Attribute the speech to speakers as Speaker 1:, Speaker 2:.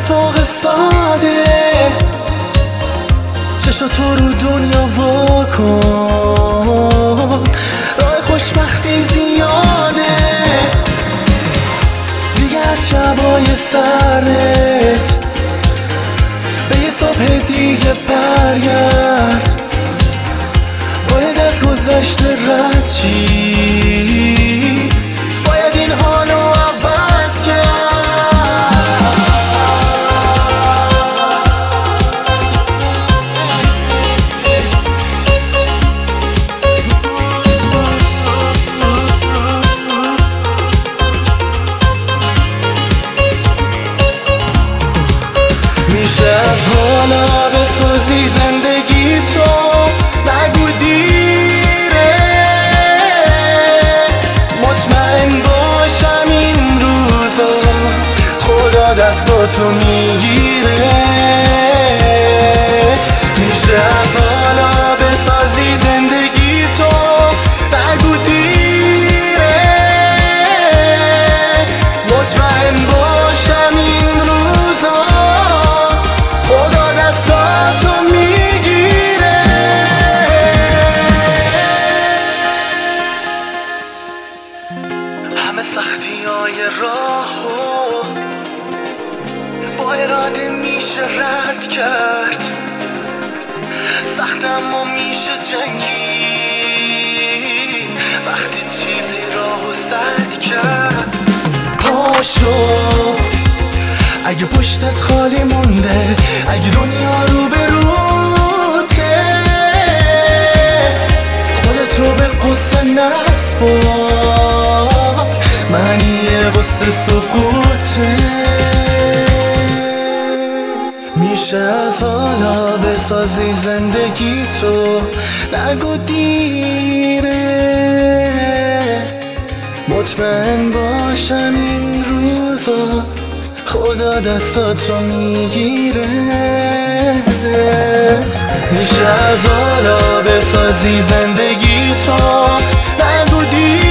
Speaker 1: اتفاق ساده چشا تو رو دنیا وا کن، راه خوشبختی زیاده دیگه از شبای سردت به یه صبح دیگه برگرد، باید از گذشته رد چی، باید این حالو عوض کرد. میشه از حالا بسازی زندگی تو، نگو دیره، مطمئن باشم این روزا خدا دستاتو میگیره. میشه از حالا بسازی زندگی تو، نگو دیره، مطمئن باشم این روزا خدا دستاتو میگیره. همه سختی های راهو با اراده میشه رد کرد، سخت اما میشه جنگید وقتی چیزی راهو سد کرد. پاشو اگه پشتت خالی مونده، اگه دنیا رو به روته، خودتو به قصه نسپار، معنی قصه سکوته. میشه از حالا بسازی زندگی تو، نگو دیره، مطمئن باشم این روزا خدا دستاتو میگیره. میشه از حالا بسازی زندگی تو، نگو دیره،